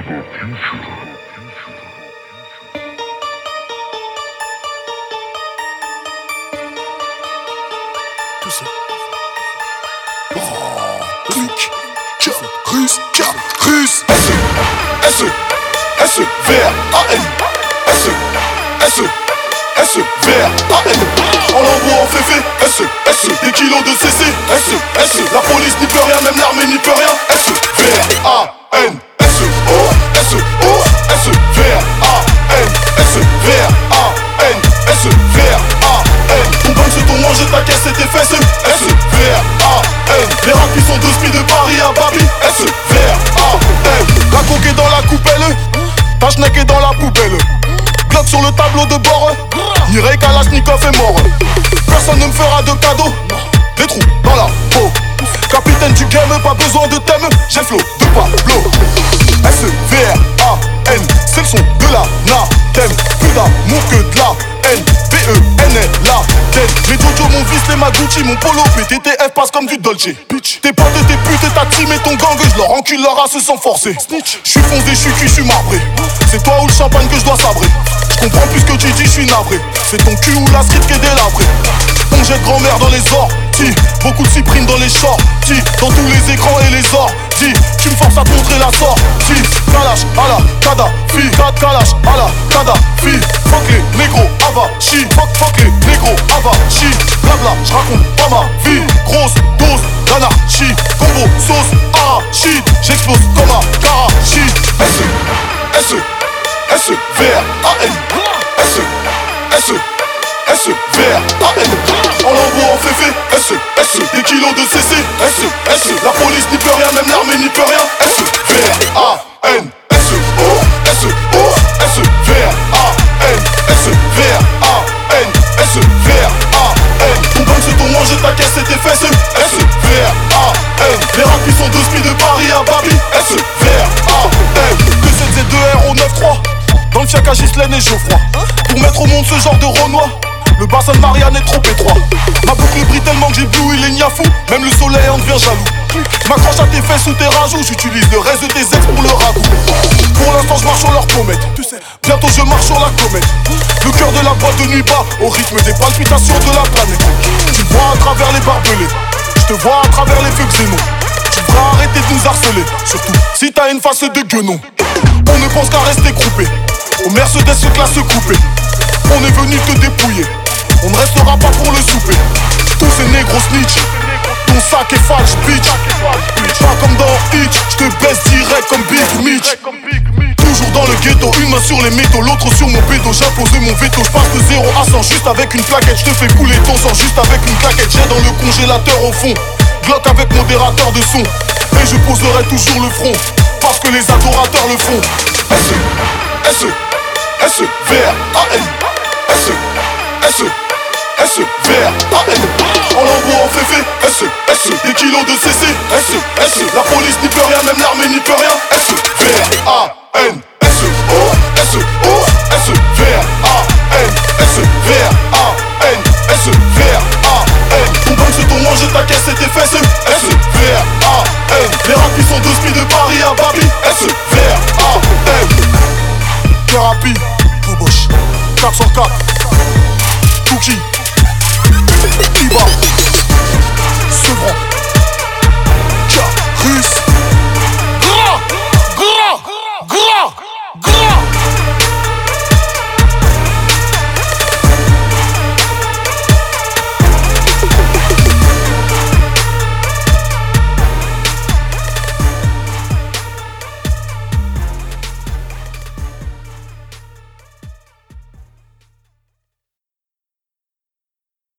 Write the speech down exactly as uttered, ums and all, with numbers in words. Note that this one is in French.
Tout ça. Oh, clic, Carus, Carus. S E, S E, S E, V R A N. S E, S E, S E, V R A N. En lambeau, en féfé, S E, S E, des kilos de C C. S E, S E, la police n'y peut rien, même l'armée n'y peut rien. S E, V R A N. S E, O, S E, O, S E, V R A N. S E, V R A N. S E, V R A N. Ton banque c'est ton mange, ta caisse et tes fesses. S E, V R A N. Les rats qui sont de Smith de Paris à Babi. S E, V R A N. La coque est dans la coupelle, ta schneck est dans la poubelle. Glock sur le tableau de bord, Mireille Kalachnikov est mort. Personne ne me fera de cadeau, des trous dans la peau. Capitaine du game, pas besoin de thème, j'ai le flow de Pablo. S E, V R A N, c'est le son de la nathème. Plus d'amour que de la haine, B E N L A N. Mes Jojo, mon vice, les Magucci, mon polo P T T F passe comme du Dolce. Bitch. Tes potes et tes putes et ta team et ton gang, je leur encule leur race sans forcer. Snitch. Je suis foncé, je suis cuit, je suis marbré. C'est toi ou le champagne que je dois sabrer. Je comprends plus ce que tu dis, je suis navré. C'est ton cul ou la street qui est délabrée. On jette grand-mère dans les orties, beaucoup de cyprines dans les shorties, dans tous les écrans et les orties. Tu me forces à te montrer la sortie. Kalash à la Kadhafi, Kad Kalash à la Kadhafi. Fuck les négros, avachi. Fuck, fuck les négros, avachi. Blabla, j'raconte pas ma vie. Grosse dose d'anarchie, combo sauce arachide. J'explose comme un Karachi. S E, S E, S E, V R A N. S E, S E, S E, V R A N. En lambeau, en féfé, S E, S E, des kilos de C C. S E, S E, la police n'y peut rien, même l'armée n'y peut rien. S E, V R A N. S E, O, S E, O, S E, V R A N. S E, V R A N. S E, V R A N. Ton banque c'est ton mange, ta caisse et tes fesses. S E, V R A N. Les rats qui sont de Smith de Paris à Babi. S E, V R A N. Que c'est Z deux R au neuf trois. Dans le fiac à Ghislaine et Geoffroy. Pour mettre au monde ce genre de Renoir, le bassin de Marianne est trop étroit. Ma boucle brille tellement que j'ai bleu, il est niafou. Même le soleil en devient jaloux. M'accroche à tes fesses ou tes rajouts. J'utilise le reste de tes ex pour le ragoût. Pour l'instant je marche sur leur comète. Bientôt je marche sur la comète. Le cœur de la boîte de nuit bat au rythme des palpitations de la planète. Tu me vois à travers les barbelés, je te vois à travers les feux xénon. Tu devras arrêter de nous harceler, surtout si t'as une face de guenon. On ne pense qu'à rester groupé, au Mercedes se classe coupé. On est venu te dépouiller, on ne restera pas pour le souper. Tous ces négros snitch, ton sac est falche bitch. Pas comme dans Hitch, je te baisse direct comme Big Mitch. Toujours dans le ghetto, une main sur les métaux, l'autre sur mon bédo. J'impose mon veto, je passe de zéro à cent juste avec une plaquette. Je te fais couler ton sang juste avec une claquette. J'ai dans le congélateur au fond, Glock avec modérateur de son. Et je poserai toujours le front, parce que les adorateurs le font. S E, S E, S E, V R A N. S E, S E, S E, V R A N. En lambeau, en féfé, S E, S E, des kilos de C C. S E, S E, la police n'y peut rien, même l'armée n'y peut rien. S E, V R A N. S E, O, S E, O, S E, V R A N. S E, V R A N. S E, V R A N. Ton banque c'est ton mange, ta caisse et tes fesses. S E, V R A N. Les rats qui sont de Smith de Paris à Babi. S E, V R A N. Thérapie, Boboche, quatre cent quatre.